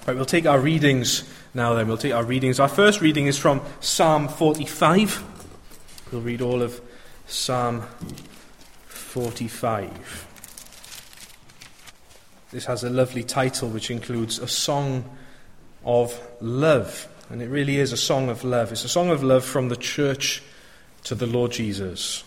Right, we'll take our readings now then. Our first reading is from Psalm 45. We'll read all of Psalm 45. This has a lovely title which includes a song of love. And it really is a song of love. It's a song of love from the church to the Lord Jesus.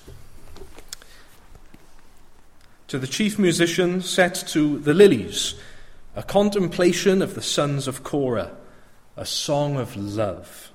To the chief musician set to the lilies, a contemplation of the sons of Korah, a song of love.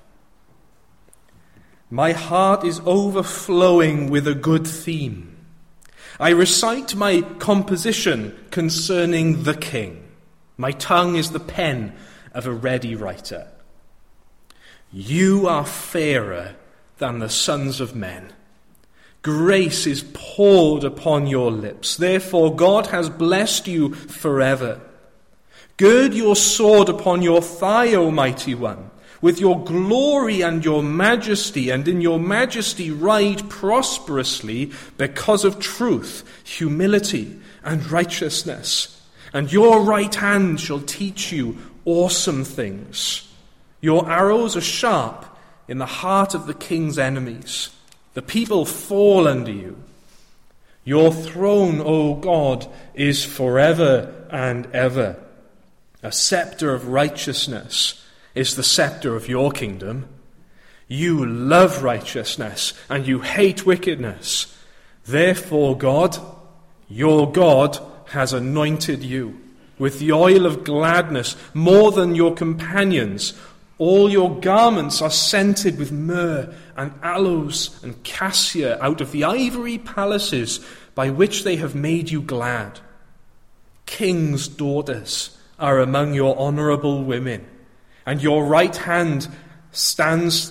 My heart is overflowing with a good theme. I recite my composition concerning the King. My tongue is the pen of a ready writer. You are fairer than the sons of men. Grace is poured upon your lips. Therefore God has blessed you forever. Gird your sword upon your thigh, O mighty one, with your glory and your majesty, and in your majesty ride prosperously because of truth, humility, and righteousness. And your right hand shall teach you awesome things. Your arrows are sharp in the heart of the king's enemies. The people fall under you. Your throne, O God, is forever and ever. A scepter of righteousness is the scepter of your kingdom. You love righteousness and you hate wickedness. Therefore God, your God, has anointed you with the oil of gladness more than your companions. All your garments are scented with myrrh and aloes and cassia out of the ivory palaces by which they have made you glad. King's daughters are among your honorable women, and at your right hand stands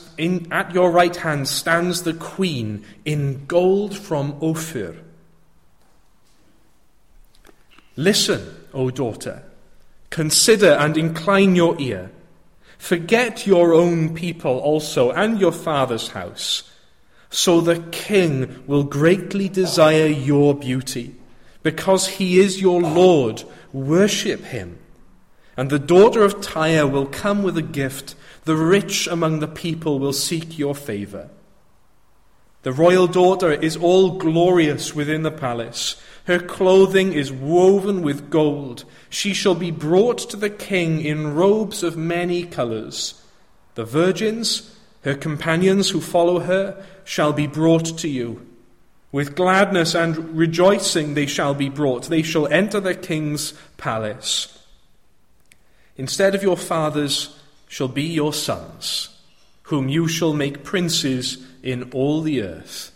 the queen in gold from Ophir. Listen, O daughter, consider and incline your ear. Forget your own people also and your father's house, so the king will greatly desire your beauty, because he is your Lord. Worship him. And the daughter of Tyre will come with a gift. The rich among the people will seek your favor. The royal daughter is all glorious within the palace. Her clothing is woven with gold. She shall be brought to the king in robes of many colors. The virgins, her companions who follow her, shall be brought to you. With gladness and rejoicing they shall be brought. They shall enter the king's palace. Instead of your fathers shall be your sons, whom you shall make princes in all the earth.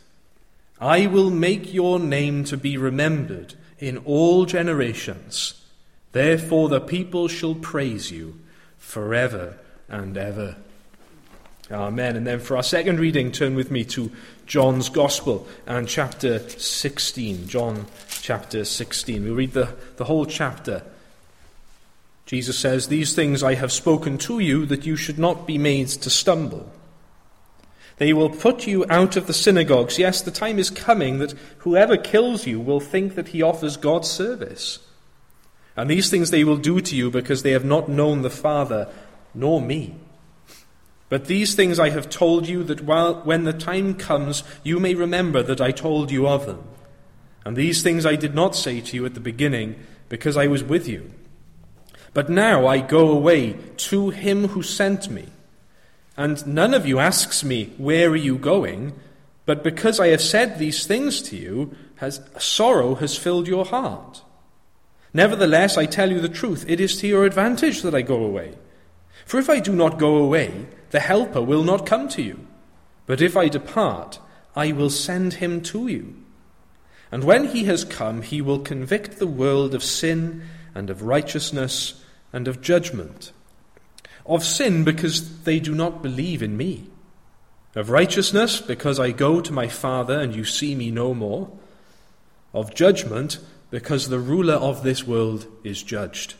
I will make your name to be remembered in all generations. Therefore the people shall praise you forever and ever. Amen. And then for our second reading, turn with me to John's Gospel and chapter 16. John chapter 16. We'll read the whole chapter. Jesus says, "These things I have spoken to you, that you should not be made to stumble. They will put you out of the synagogues. Yes, the time is coming that whoever kills you will think that he offers God service. And these things they will do to you because they have not known the Father nor me. But these things I have told you, that when the time comes, you may remember that I told you of them. And these things I did not say to you at the beginning, because I was with you. But now I go away to him who sent me. And none of you asks me, 'Where are you going?' But because I have said these things to you, sorrow has filled your heart. Nevertheless, I tell you the truth, it is to your advantage that I go away. For if I do not go away, the Helper will not come to you. But if I depart, I will send him to you. And when he has come, he will convict the world of sin and of righteousness and of judgment. Of sin, because they do not believe in me. Of righteousness, because I go to my Father and you see me no more. Of judgment, because the ruler of this world is judged.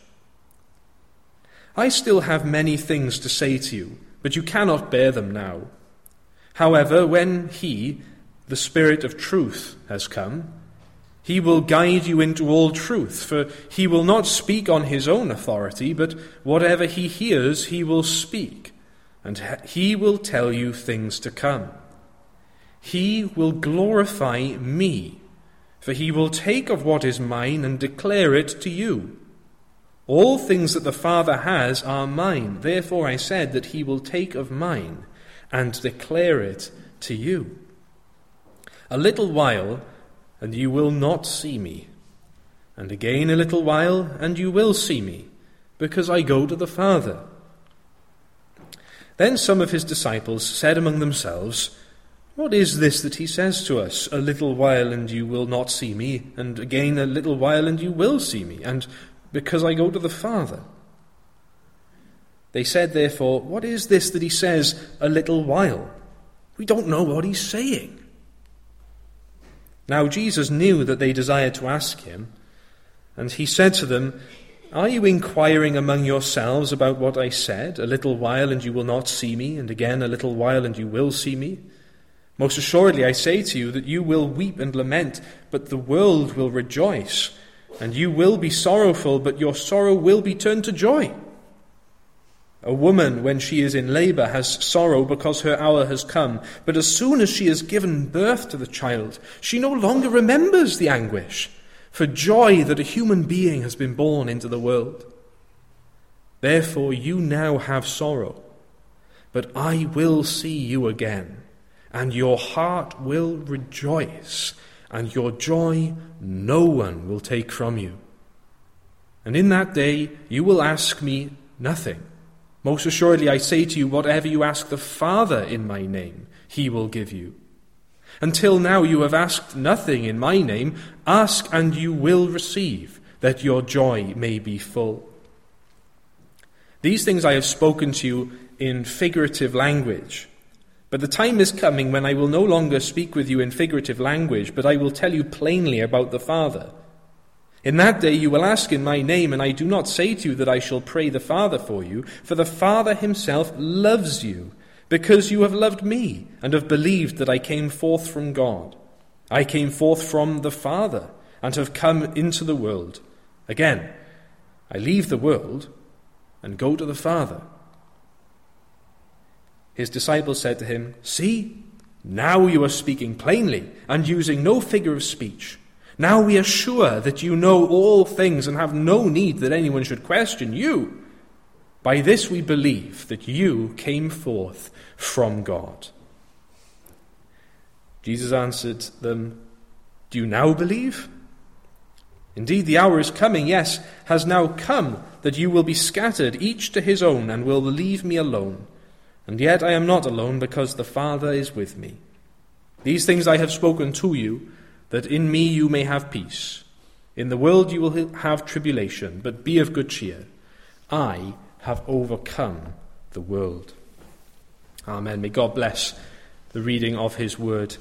I still have many things to say to you, but you cannot bear them now. However, when he, the Spirit of truth, has come, He will guide you into all truth, for he will not speak on his own authority, but whatever he hears he will speak, and he will tell you things to come. He will glorify me, for he will take of what is mine and declare it to you. All things that the Father has are mine. Therefore I said that he will take of mine and declare it to you. A little while, and you will not see me. And again a little while, and you will see me, because I go to the Father. Then some of his disciples said among themselves, "What is this that he says to us? A little while, and you will not see me, and again a little while, and you will see me, and because I go to the Father." They said, therefore, "What is this that he says, a little while? We don't know what he's saying." Now Jesus knew that they desired to ask him, and he said to them, "Are you inquiring among yourselves about what I said? A little while and you will not see me, and again a little while and you will see me? Most assuredly I say to you that you will weep and lament, but the world will rejoice. And you will be sorrowful, but your sorrow will be turned to joy. A woman, when she is in labor, has sorrow because her hour has come. But as soon as she has given birth to the child, she no longer remembers the anguish for joy that a human being has been born into the world. Therefore you now have sorrow, but I will see you again, and your heart will rejoice, and your joy no one will take from you. And in that day you will ask me nothing. Most assuredly I say to you, whatever you ask the Father in my name, he will give you. Until now you have asked nothing in my name. Ask and you will receive, that your joy may be full. These things I have spoken to you in figurative language. But the time is coming when I will no longer speak with you in figurative language, but I will tell you plainly about the Father. In that day you will ask in my name, and I do not say to you that I shall pray the Father for you, for the Father himself loves you, because you have loved me, and have believed that I came forth from God. I came forth from the Father, and have come into the world. Again, I leave the world, and go to the Father. His disciples said to him, "See, now you are speaking plainly, and using no figure of speech. Now we are sure that you know all things and have no need that anyone should question you. By this we believe that you came forth from God." Jesus answered them, "Do you now believe? Indeed, the hour is coming, yes, has now come, that you will be scattered, each to his own, and will leave me alone. And yet I am not alone, because the Father is with me. These things I have spoken to you, that in me you may have peace. In the world you will have tribulation, but be of good cheer. I have overcome the world." Amen. May God bless the reading of his word.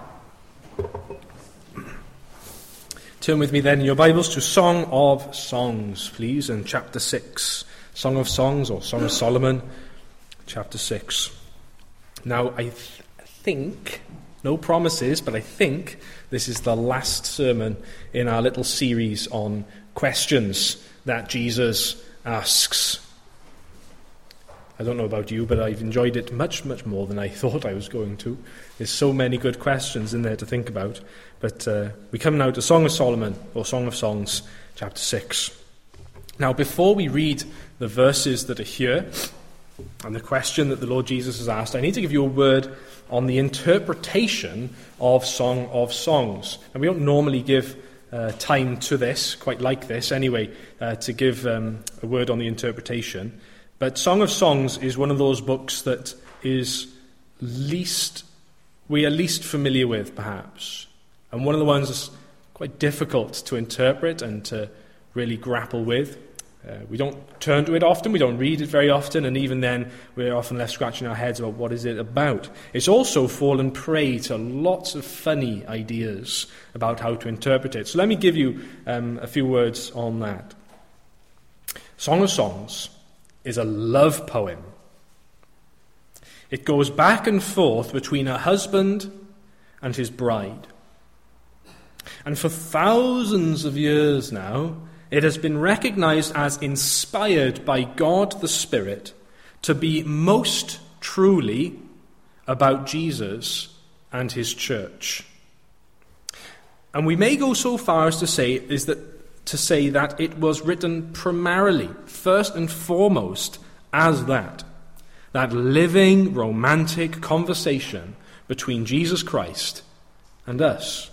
Turn with me then in your Bibles to Song of Songs, please, in chapter 6. Song of Songs, or Song of Solomon, chapter 6. Now, I think, no promises, but I think this is the last sermon in our little series on questions that Jesus asks. I don't know about you, but I've enjoyed it much, much more than I thought I was going to. There's so many good questions in there to think about. But we come now to Song of Solomon, or Song of Songs, chapter 6. Now, before we read the verses that are here, and the question that the Lord Jesus has asked, I need to give you a word on the interpretation of Song of Songs. And we don't normally give time to this, quite like this anyway, to give a word on the interpretation. But Song of Songs is one of those books that we are least familiar with, perhaps. And one of the ones that's quite difficult to interpret and to really grapple with. We don't turn to it often, we don't read it very often, and even then we're often left scratching our heads about what is it about. It's also fallen prey to lots of funny ideas about how to interpret it. So let me give you a few words on that. Song of Songs is a love poem. It goes back and forth between a husband and his bride. And for thousands of years now, it has been recognized as inspired by God the Spirit to be most truly about Jesus and his church. And we may go so far as to say that it was written primarily, first and foremost, as that living, romantic conversation between Jesus Christ and us.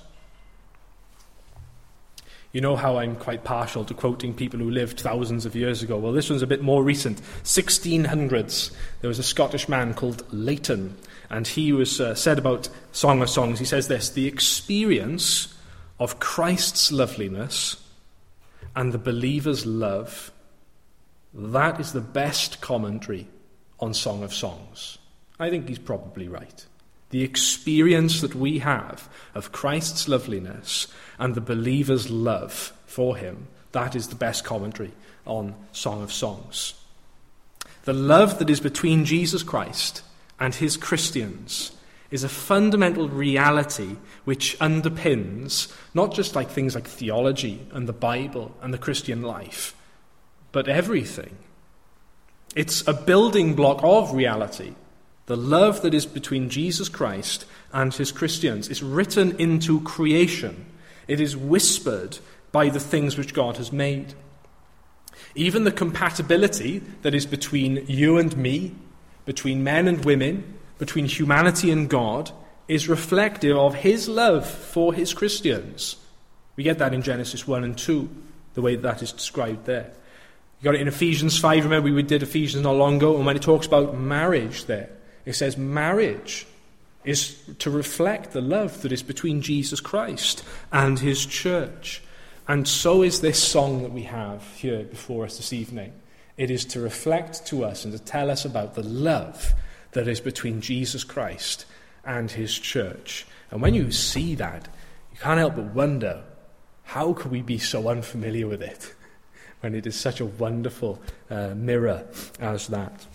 You know how I'm quite partial to quoting people who lived thousands of years ago. Well, this one's a bit more recent. 1600s, there was a Scottish man called Leighton, and he was said about Song of Songs, he says this: the experience of Christ's loveliness and the believer's love, that is the best commentary on Song of Songs. I think he's probably right. The experience that we have of Christ's loveliness and the believer's love for him, that is the best commentary on Song of Songs. The love that is between Jesus Christ and his Christians is a fundamental reality which underpins not just like things like theology and the Bible and the Christian life, but everything. It's a building block of reality. The love that is between Jesus Christ and his Christians is written into creation. It is whispered by the things which God has made. Even the compatibility that is between you and me, between men and women, between humanity and God, is reflective of his love for his Christians. We get that in Genesis 1 and 2, the way that is described there. You got it in Ephesians 5. Remember, we did Ephesians not long ago, and when it talks about marriage there, it says marriage is to reflect the love that is between Jesus Christ and his church. And so is this song that we have here before us this evening. It is to reflect to us and to tell us about the love that is between Jesus Christ and his church. And when you see that, you can't help but wonder, how could we be so unfamiliar with it when it is such a wonderful mirror as that?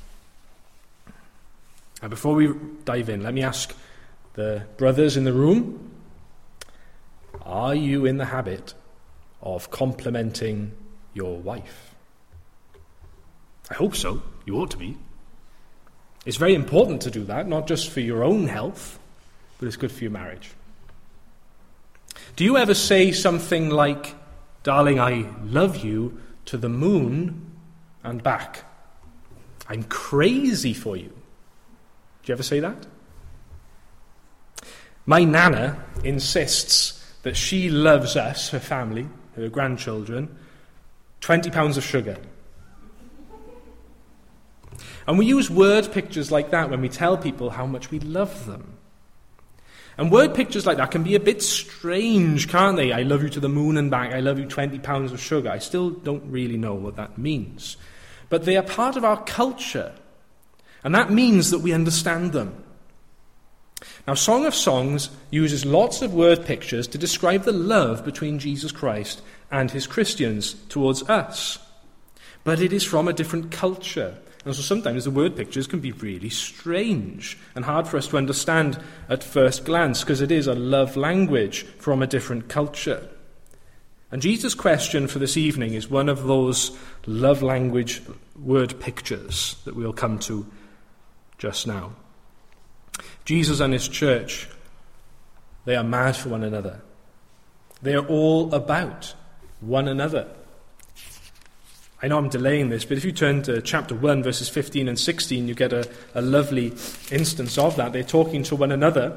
Now, before we dive in, let me ask the brothers in the room, are you in the habit of complimenting your wife? I hope so. You ought to be. It's very important to do that, not just for your own health, but it's good for your marriage. Do you ever say something like, "Darling, I love you to the moon and back. I'm crazy for you"? Do you ever say that? My Nana insists that she loves us, her family, her grandchildren, 20 pounds of sugar. And we use word pictures like that when we tell people how much we love them. And word pictures like that can be a bit strange, can't they? I love you to the moon and back. I love you 20 pounds of sugar. I still don't really know what that means. But they are part of our culture. And that means that we understand them. Now, Song of Songs uses lots of word pictures to describe the love between Jesus Christ and his Christians towards us. But it is from a different culture. And so sometimes the word pictures can be really strange and hard for us to understand at first glance, because it is a love language from a different culture. And Jesus' question for this evening is one of those love language word pictures that we'll come to just now. Jesus and his church, they are mad for one another. They are all about one another. I know I'm delaying this, but if you turn to chapter 1, verses 15 and 16, you get a lovely instance of that. They're talking to one another,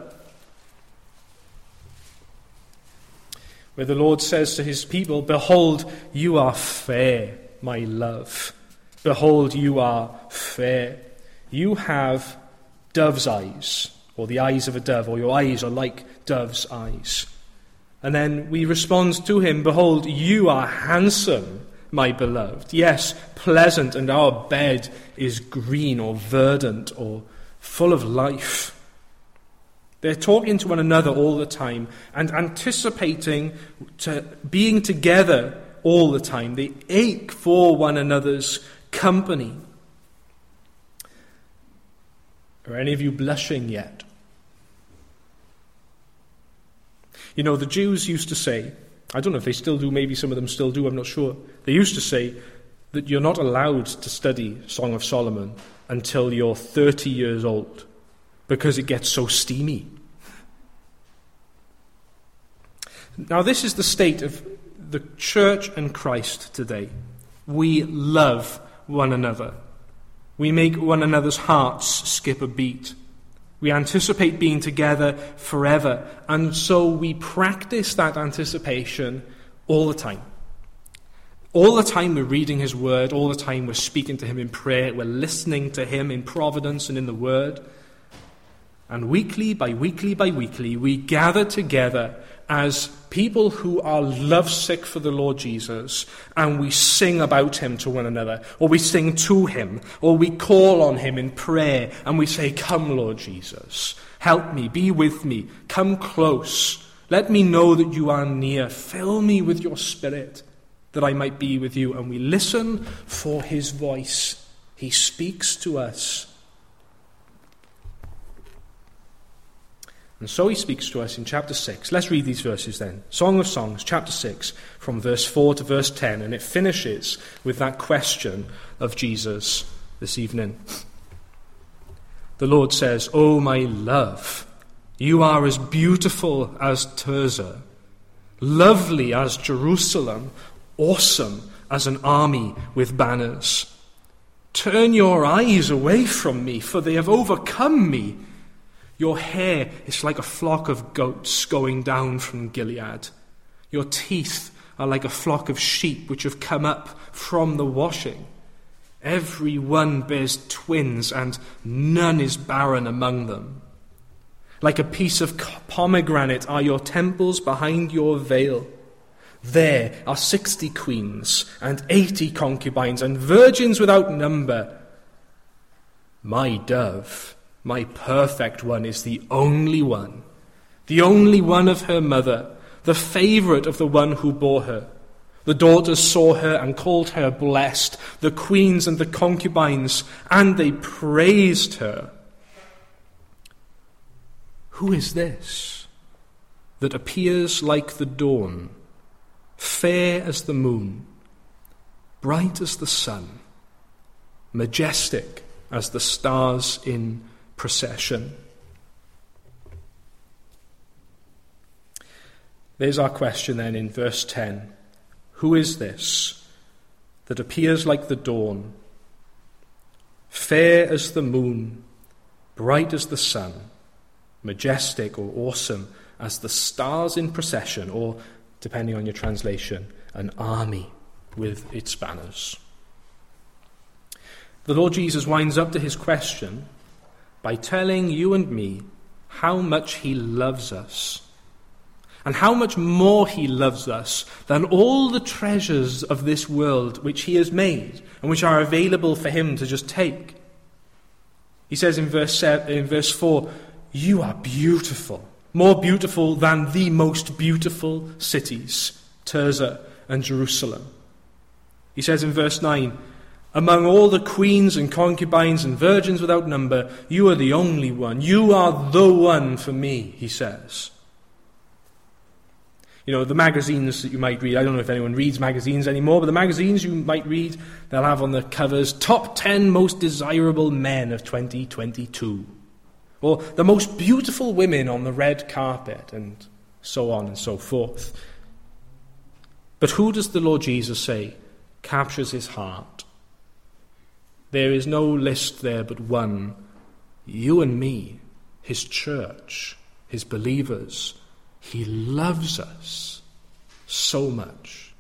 where the Lord says to his people, "Behold, you are fair, my love. Behold, you are fair. You have dove's eyes," or the eyes of a dove, or your eyes are like dove's eyes. And then we respond to him, "Behold, you are handsome, my beloved. Yes, pleasant, and our bed is green or verdant or full of life." They're talking to one another all the time and anticipating to being together all the time. They ache for one another's company. Are any of you blushing yet? You know, the Jews used to say, I don't know if they still do, maybe some of them still do, I'm not sure. They used to say that you're not allowed to study Song of Solomon until you're 30 years old, because it gets so steamy. Now, this is the state of the church and Christ today. We love one another. We make one another's hearts skip a beat. We anticipate being together forever, and so we practice that anticipation all the time. All the time we're reading his word, all the time we're speaking to him in prayer, we're listening to him in providence and in the word. And weekly by weekly by weekly, we gather together as people who are lovesick for the Lord Jesus, and we sing about him to one another, or we sing to him, or we call on him in prayer, and we say, "Come, Lord Jesus, help me, be with me, come close, let me know that you are near, fill me with your Spirit, that I might be with you." And we listen for his voice. He speaks to us. And so he speaks to us in chapter 6. Let's read these verses then. Song of Songs, chapter 6, from verse 4 to verse 10. And it finishes with that question of Jesus this evening. The Lord says, "O my love, you are as beautiful as Tirzah, lovely as Jerusalem, awesome as an army with banners. Turn your eyes away from me, for they have overcome me. Your hair is like a flock of goats going down from Gilead. Your teeth are like a flock of sheep which have come up from the washing. Every one bears twins, and none is barren among them. Like a piece of pomegranate are your temples behind your veil. There are 60 queens and 80 concubines and virgins without number. My dove, my perfect one, is the only one of her mother, the favorite of the one who bore her. The daughters saw her and called her blessed, the queens and the concubines, and they praised her. Who is this that appears like the dawn, fair as the moon, bright as the sun, majestic as the stars in procession?" There's our question then in verse 10. Who is this that appears like the dawn, fair as the moon, bright as the sun, majestic or awesome as the stars in procession, or, depending on your translation, an army with its banners? The Lord Jesus winds up to his question by telling you and me how much he loves us, and how much more he loves us than all the treasures of this world which he has made and which are available for him to just take. He says in verse 4, "You are beautiful, more beautiful than the most beautiful cities, Tirzah and Jerusalem." He says in verse 9, "Among all the queens and concubines and virgins without number, you are the only one. You are the one for me," he says. You know, the magazines that you might read, I don't know if anyone reads magazines anymore, but the magazines you might read, they'll have on the covers, "Top 10 most desirable men of 2022. Or the most beautiful women on the red carpet," and so on and so forth. But who does the Lord Jesus say captures his heart? There is no list there but one: you and me, his church, his believers. He loves us so much.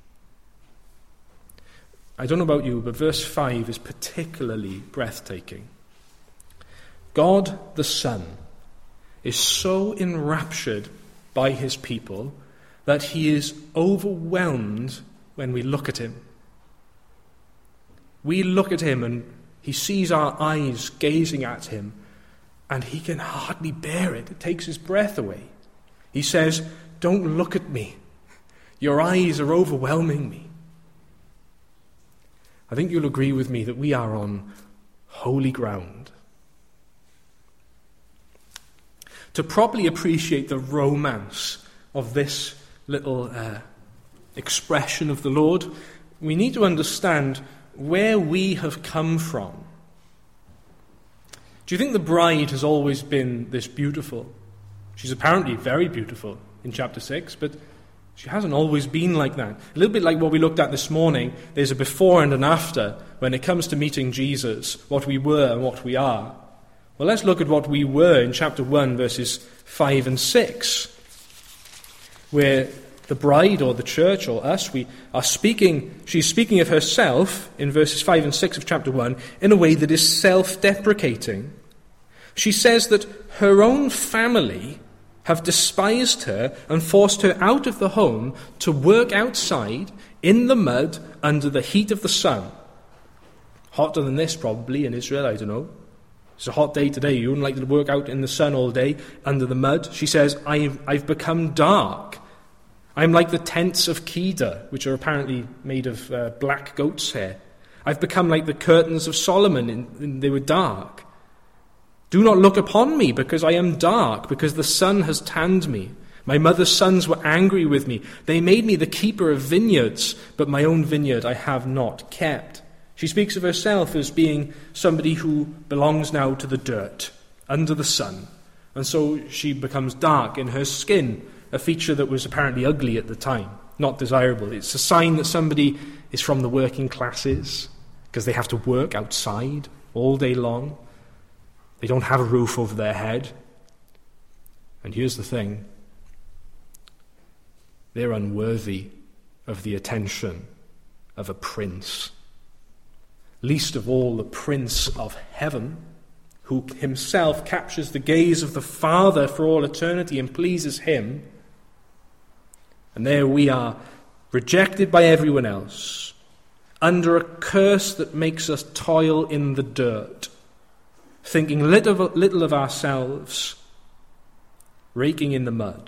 I don't know about you, but verse 5 is particularly breathtaking. God the Son is so enraptured by his people that he is overwhelmed when we look at him. We look at him and he sees our eyes gazing at him, and he can hardly bear it. It takes his breath away. He says, "Don't look at me. Your eyes are overwhelming me." I think you'll agree with me that we are on holy ground. To properly appreciate the romance of this little expression of the Lord, we need to understand where we have come from. Do you think the bride has always been this beautiful? She's apparently very beautiful in chapter 6, but she hasn't always been like that. A little bit like what we looked at this morning, there's a before and an after when it comes to meeting Jesus, what we were and what we are. Well, let's look at what we were in chapter 1, verses 5 and 6, where the bride or the church or us, she's speaking of herself in verses 5 and 6 of chapter 1 in a way that is self-deprecating. She says that her own family have despised her and forced her out of the home to work outside in the mud under the heat of the sun. Hotter than this probably in Israel, I don't know. It's a hot day today. You wouldn't like to work out in the sun all day under the mud. She says, I've become dark. I'm like the tents of Kedar, which are apparently made of black goat's hair. I've become like the curtains of Solomon, and they were dark. Do not look upon me, because I am dark, because the sun has tanned me. My mother's sons were angry with me. They made me the keeper of vineyards, but my own vineyard I have not kept. She speaks of herself as being somebody who belongs now to the dirt, under the sun. And so she becomes dark in her skin, a feature that was apparently ugly at the time, not desirable. It's a sign that somebody is from the working classes, because they have to work outside all day long. They don't have a roof over their head. And here's the thing. They're unworthy of the attention of a prince. Least of all the Prince of Heaven, who himself captures the gaze of the Father for all eternity and pleases him. And there we are, rejected by everyone else, under a curse that makes us toil in the dirt, thinking little of ourselves, raking in the mud.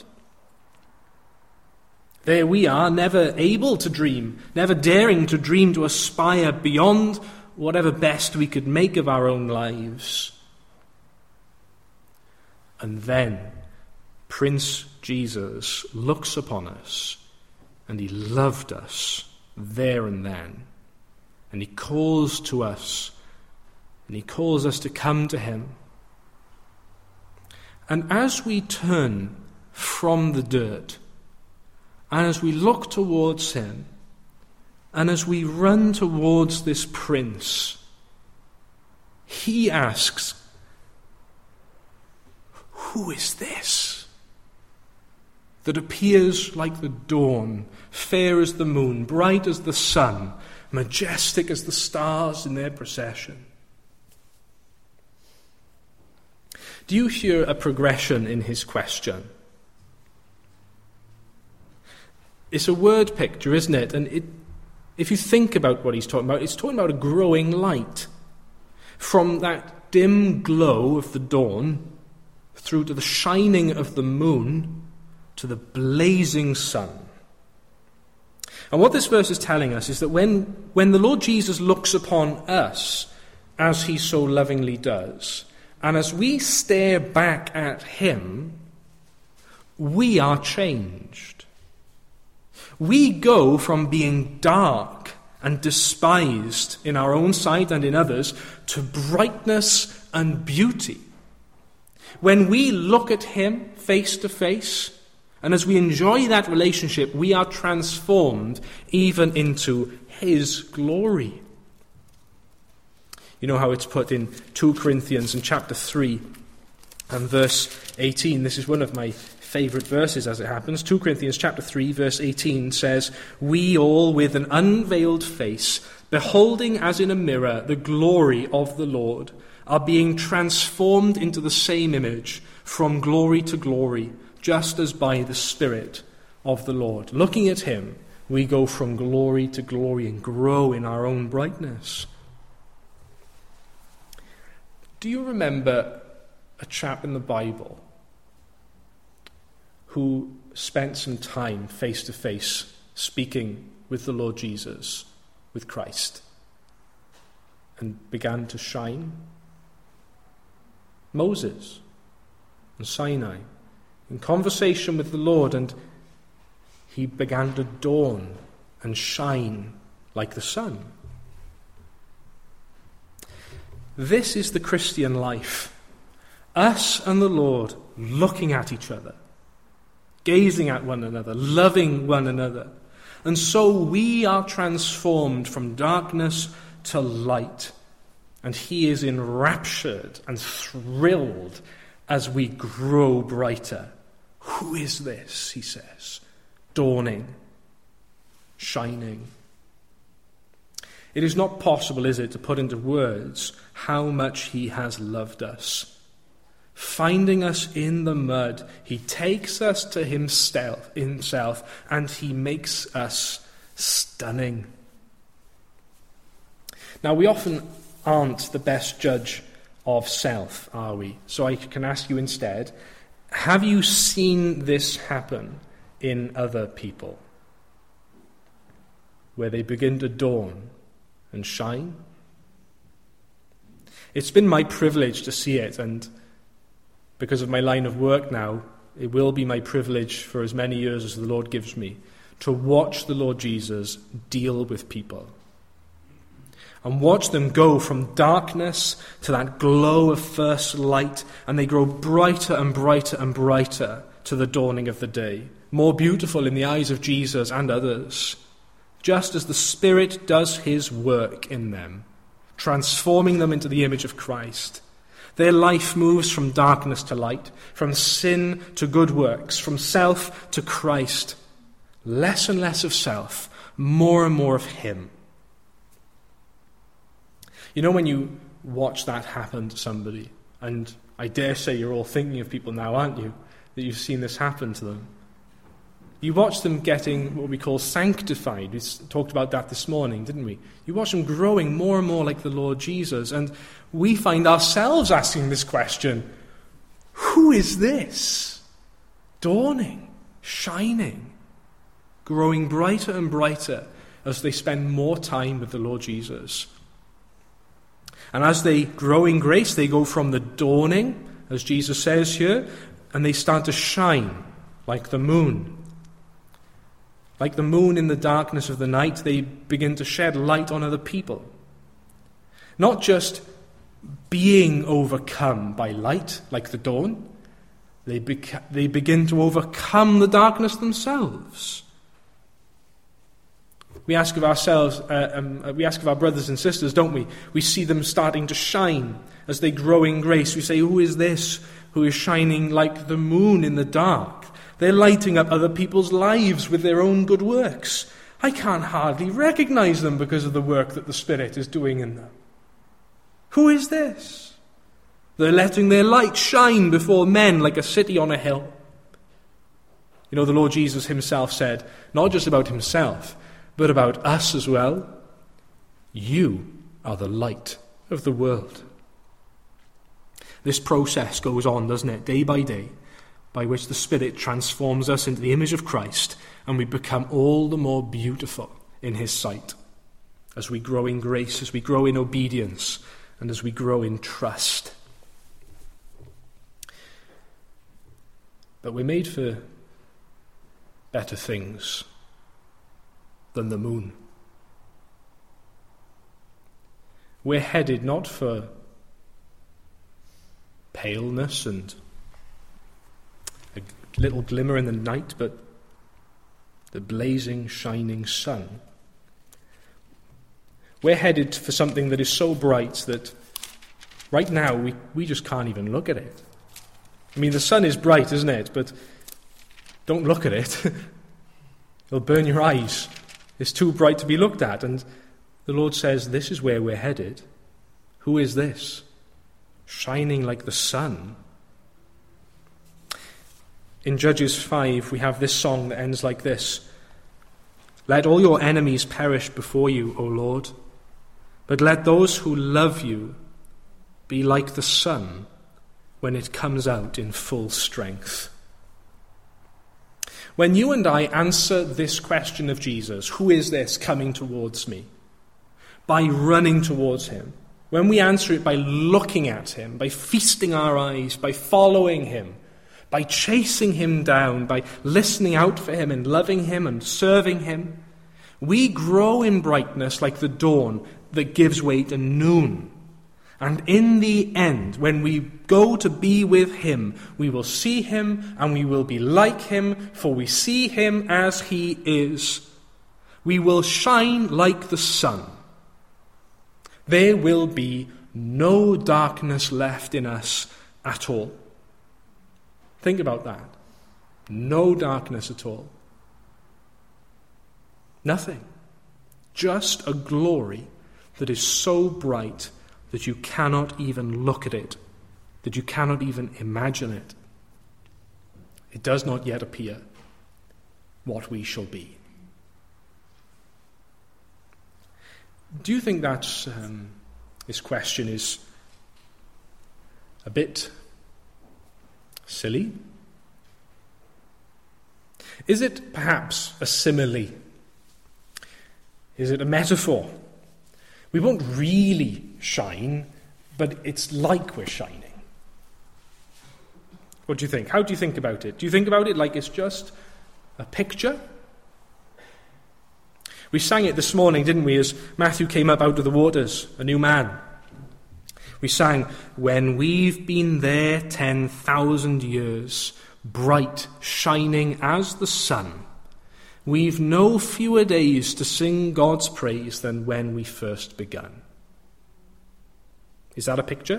There we are, never able to dream, never daring to dream to aspire beyond whatever best we could make of our own lives. And then Prince Jesus looks upon us, and he loved us there and then. And he calls to us, and he calls us to come to him. And as we turn from the dirt, and as we look towards him, and as we run towards this prince, he asks, who is this that appears like the dawn, fair as the moon, bright as the sun, majestic as the stars in their procession? Do you hear a progression in his question? It's a word picture, isn't it? And if you think about what he's talking about, it's talking about a growing light. From that dim glow of the dawn, through to the shining of the moon, to the blazing sun. And what this verse is telling us is that when the Lord Jesus looks upon us, as he so lovingly does, and as we stare back at him, we are changed. We go from being dark and despised in our own sight and in others to brightness and beauty. When we look at him face to face, and as we enjoy that relationship, we are transformed even into his glory. You know how it's put in 2 Corinthians in chapter 3 and verse 18. This is one of my favourite verses as it happens. 2 Corinthians chapter 3 verse 18 says, we all with an unveiled face, beholding as in a mirror the glory of the Lord, are being transformed into the same image from glory to glory, just as by the Spirit of the Lord. Looking at him, we go from glory to glory and grow in our own brightness. Do you remember a chap in the Bible who spent some time face to face speaking with the Lord Jesus, with Christ, and began to shine? Moses and Sinai, in conversation with the Lord, and he began to dawn and shine like the sun. This is the Christian life. Us and the Lord looking at each other, gazing at one another, loving one another. And so we are transformed from darkness to light. And he is enraptured and thrilled as we grow brighter. Who is this, he says, dawning, shining? It is not possible, is it, to put into words how much he has loved us. Finding us in the mud, he takes us to himself, and he makes us stunning. Now, we often aren't the best judge of self, are we? So I can ask you instead, have you seen this happen in other people? Where they begin to dawn and shine? It's been my privilege to see it, and because of my line of work now, it will be my privilege for as many years as the Lord gives me to watch the Lord Jesus deal with people and watch them go from darkness to that glow of first light, and they grow brighter and brighter and brighter to the dawning of the day, more beautiful in the eyes of Jesus and others, just as the Spirit does his work in them, transforming them into the image of Christ. Their life moves from darkness to light, from sin to good works, from self to Christ. Less and less of self, more and more of him. You know, when you watch that happen to somebody, and I dare say you're all thinking of people now, aren't you, that you've seen this happen to them. You watch them getting what we call sanctified. We talked about that this morning, didn't we? You watch them growing more and more like the Lord Jesus, and we find ourselves asking this question, who is this? Dawning, shining, growing brighter and brighter as they spend more time with the Lord Jesus. And as they grow in grace, they go from the dawning, as Jesus says here, and they start to shine like the moon. Like the moon in the darkness of the night, they begin to shed light on other people. Not just being overcome by light, like the dawn. They begin to overcome the darkness themselves. We ask of ourselves, we ask of our brothers and sisters, don't we? We see them starting to shine as they grow in grace. We say, who is this who is shining like the moon in the dark? They're lighting up other people's lives with their own good works. I can't hardly recognize them because of the work that the Spirit is doing in them. Who is this? They're letting their light shine before men like a city on a hill. You know, the Lord Jesus himself said, not just about himself, but about us as well, you are the light of the world. This process goes on, doesn't it, day by day, by which the Spirit transforms us into the image of Christ, and we become all the more beautiful in his sight as we grow in grace, as we grow in obedience, and as we grow in trust. But we're made for better things than the moon. We're headed not for paleness and a little glimmer in the night, but the blazing, shining sun. We're headed for something that is so bright that right now we just can't even look at it. I mean, the sun is bright, isn't it? But don't look at it. It'll burn your eyes. It's too bright to be looked at. And the Lord says, this is where we're headed. Who is this? Shining like the sun. In Judges 5, we have this song that ends like this. Let all your enemies perish before you, O Lord, but let those who love you be like the sun when it comes out in full strength. When you and I answer this question of Jesus, who is this coming towards me? By running towards him. When we answer it by looking at him, by feasting our eyes, by following him, by chasing him down, by listening out for him and loving him and serving him, we grow in brightness like the dawn that gives way to noon. And in the end, when we go to be with him, we will see him and we will be like him, for we see him as he is. We will shine like the sun. There will be no darkness left in us at all. Think about that. No darkness at all. Nothing. Just a glory that is so bright that you cannot even look at it, that you cannot even imagine it. It does not yet appear what we shall be. Do you think that this question is a bit silly? Is it perhaps a simile? Is it a metaphor? We won't really shine, but it's like we're shining. What do you think? How do you think about it? Do you think about it like it's just a picture? We sang it this morning, didn't we, as Matthew came up out of the waters, a new man. We sang, "When we've been there 10,000 years, bright, shining as the sun, we've no fewer days to sing God's praise than when we first begun." Is that a picture?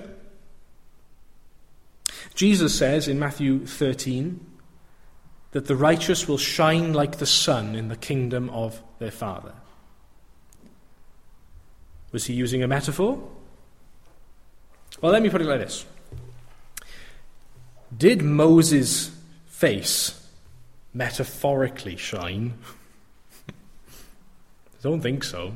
Jesus says in Matthew 13 that the righteous will shine like the sun in the kingdom of their Father. Was he using a metaphor? Well, let me put it like this. Did Moses' face metaphorically shine? I don't think so.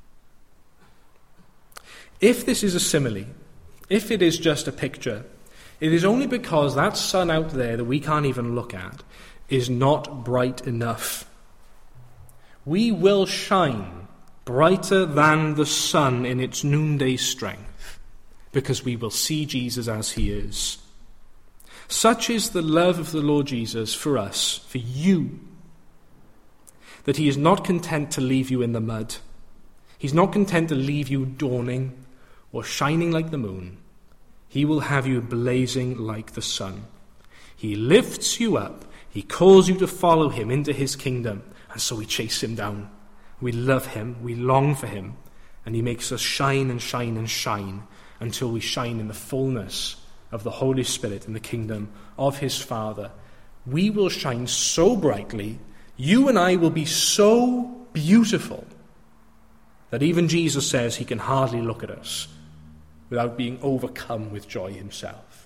If this is a simile, if it is just a picture, it is only because that sun out there that we can't even look at is not bright enough. We will shine brighter than the sun in its noonday strength, because we will see Jesus as he is. Such is the love of the Lord Jesus for us, for you, that he is not content to leave you in the mud. He's not content to leave you dawning or shining like the moon. He will have you blazing like the sun. He lifts you up. He calls you to follow him into his kingdom. And so we chase him down. We love him. We long for him. And he makes us shine and shine and shine until we shine in the fullness of the Holy Spirit in the kingdom of his Father. We will shine so brightly, you and I will be so beautiful, that even Jesus says he can hardly look at us without being overcome with joy himself.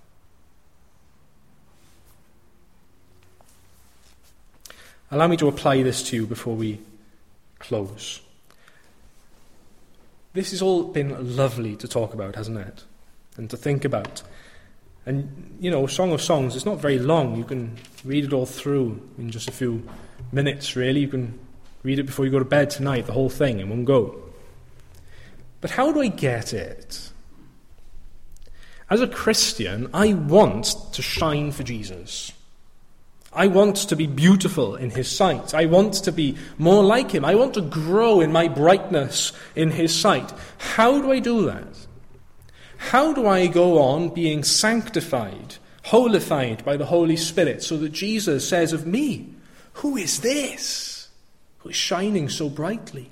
Allow me to apply this to you before we close. This has all been lovely to talk about, hasn't it? And to think about. And, you know, Song of Songs, it's not very long. You can read it all through in just a few minutes, really. You can read it before you go to bed tonight, the whole thing, in one go. But how do I get it? As a Christian, I want to shine for Jesus. I want to be beautiful in his sight. I want to be more like him. I want to grow in my brightness in his sight. How do I do that? How do I go on being sanctified, holified by the Holy Spirit, so that Jesus says of me, "Who is this who is shining so brightly?"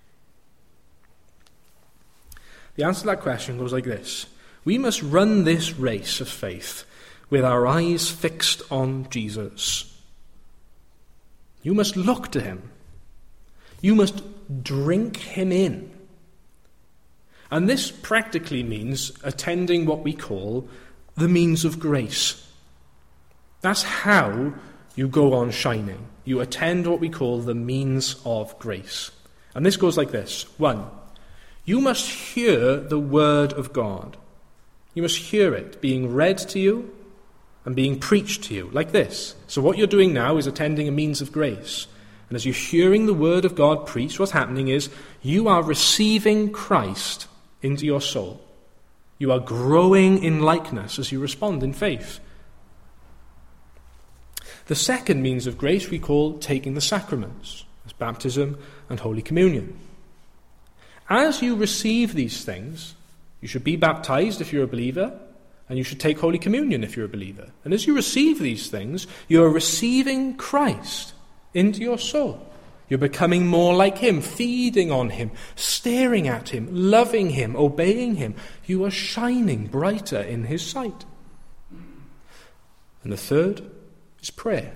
The answer to that question goes like this. We must run this race of faith with our eyes fixed on Jesus. You must look to him. You must drink him in. And this practically means attending what we call the means of grace. That's how you go on shining. You attend what we call the means of grace. And this goes like this. 1, you must hear the word of God. You must hear it being read to you and being preached to you, like this. So what you're doing now is attending a means of grace. And as you're hearing the word of God preached, what's happening is you are receiving Christ into your soul. You are growing in likeness as you respond in faith. The second means of grace we call taking the sacraments, as baptism and Holy Communion. As you receive these things, you should be baptized if you're a believer, and you should take Holy Communion if you're a believer. And as you receive these things, you're receiving Christ into your soul. You're becoming more like him, feeding on him, staring at him, loving him, obeying him. You are shining brighter in his sight. And the third is prayer.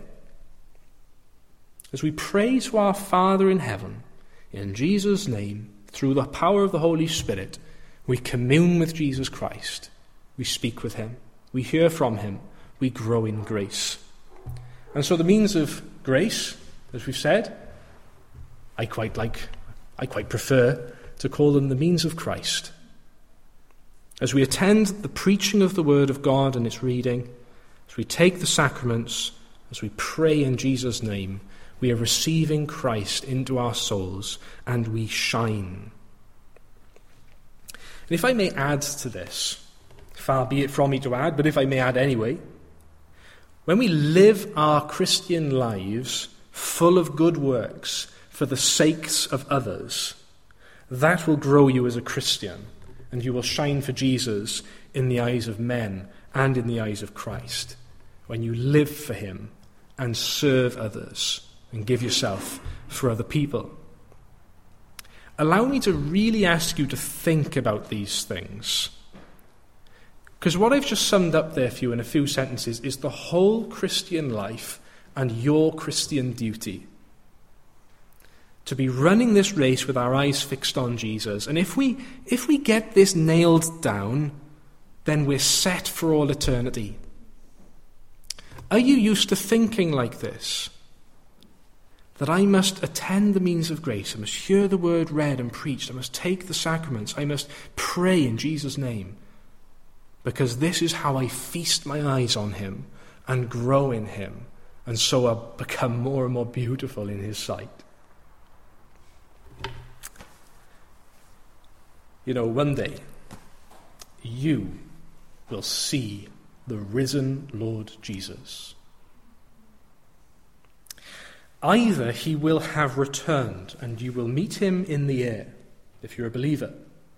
As we pray to our Father in heaven, in Jesus' name, through the power of the Holy Spirit, we commune with Jesus Christ. We speak with him. We hear from him. We grow in grace. And so the means of grace, as we've said, I quite prefer to call them the means of Christ. As we attend the preaching of the Word of God and its reading, as we take the sacraments, as we pray in Jesus' name, we are receiving Christ into our souls and we shine. And if I may add to this, far be it from me to add, but if I may add anyway, when we live our Christian lives full of good works for the sakes of others, that will grow you as a Christian, and you will shine for Jesus in the eyes of men and in the eyes of Christ, when you live for him and serve others and give yourself for other people. Allow me to really ask you to think about these things. Because what I've just summed up there for you in a few sentences is the whole Christian life and your Christian duty. To be running this race with our eyes fixed on Jesus. And if we get this nailed down, then we're set for all eternity. Are you used to thinking like this? That I must attend the means of grace, I must hear the word read and preached, I must take the sacraments, I must pray in Jesus' name, because this is how I feast my eyes on him and grow in him, and so I become more and more beautiful in his sight. You know, one day, you will see the risen Lord Jesus. Either he will have returned and you will meet him in the air, if you're a believer,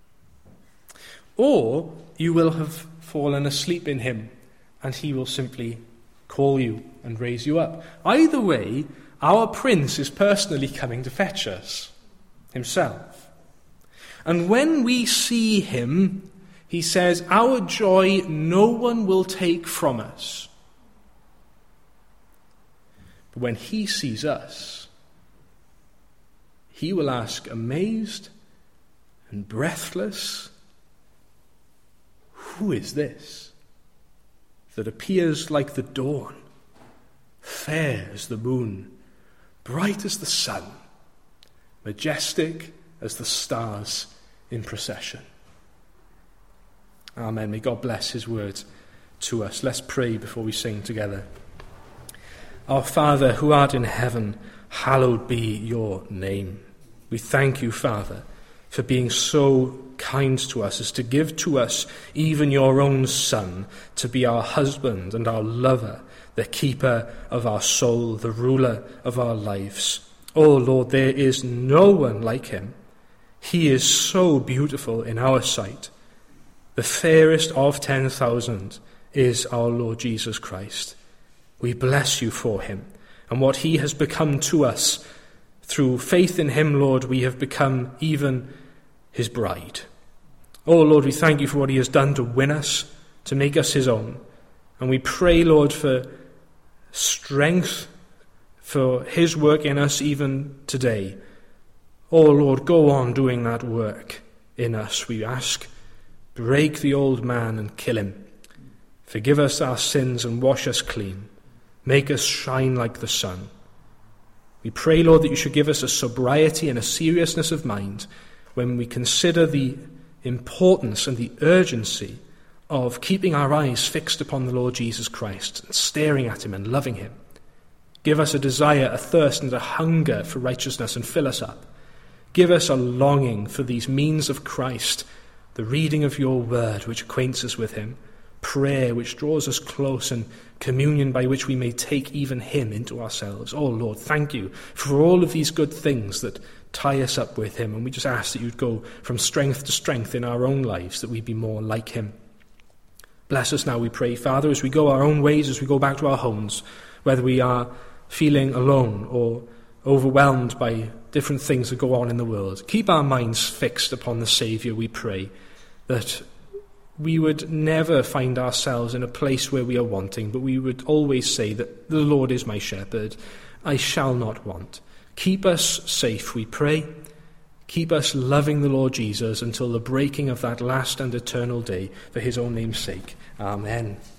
or you will have fallen asleep in him and he will simply call you and raise you up. Either way, our Prince is personally coming to fetch us himself. And when we see him, he says, our joy no one will take from us. But when he sees us, he will ask, amazed and breathless, who is this that appears like the dawn, fair as the moon, bright as the sun, majestic as the stars in procession? Amen. May God bless his word to us. Let's pray before we sing together. Our Father, who art in heaven, hallowed be your name. We thank you, Father, for being so kind to us as to give to us even your own Son to be our husband and our lover, the keeper of our soul, the ruler of our lives. Oh Lord, there is no one like him. He is so beautiful in our sight. The fairest of 10,000 is our Lord Jesus Christ. We bless you for him and what he has become to us. Through faith in him, Lord, we have become even his bride. Oh Lord, we thank you for what he has done to win us, to make us his own. And we pray, Lord, for strength for his work in us even today. Oh Lord, go on doing that work in us, we ask. Break the old man and kill him. Forgive us our sins and wash us clean. Make us shine like the sun. We pray, Lord, that you should give us a sobriety and a seriousness of mind when we consider the importance and the urgency of keeping our eyes fixed upon the Lord Jesus Christ and staring at him and loving him. Give us a desire, a thirst, and a hunger for righteousness and fill us up. Give us a longing for these means of Christ, the reading of your word which acquaints us with him, prayer which draws us close, and communion by which we may take even him into ourselves. Oh Lord, thank you for all of these good things that tie us up with him, and we just ask that you'd go from strength to strength in our own lives, that we'd be more like him. Bless us now, we pray, Father, as we go our own ways, as we go back to our homes, whether we are feeling alone or overwhelmed by different things that go on in the world. Keep our minds fixed upon the Saviour, we pray, that we would never find ourselves in a place where we are wanting, but we would always say that the Lord is my shepherd, I shall not want. Keep us safe, we pray. Keep us loving the Lord Jesus until the breaking of that last and eternal day for his own name's sake. Amen.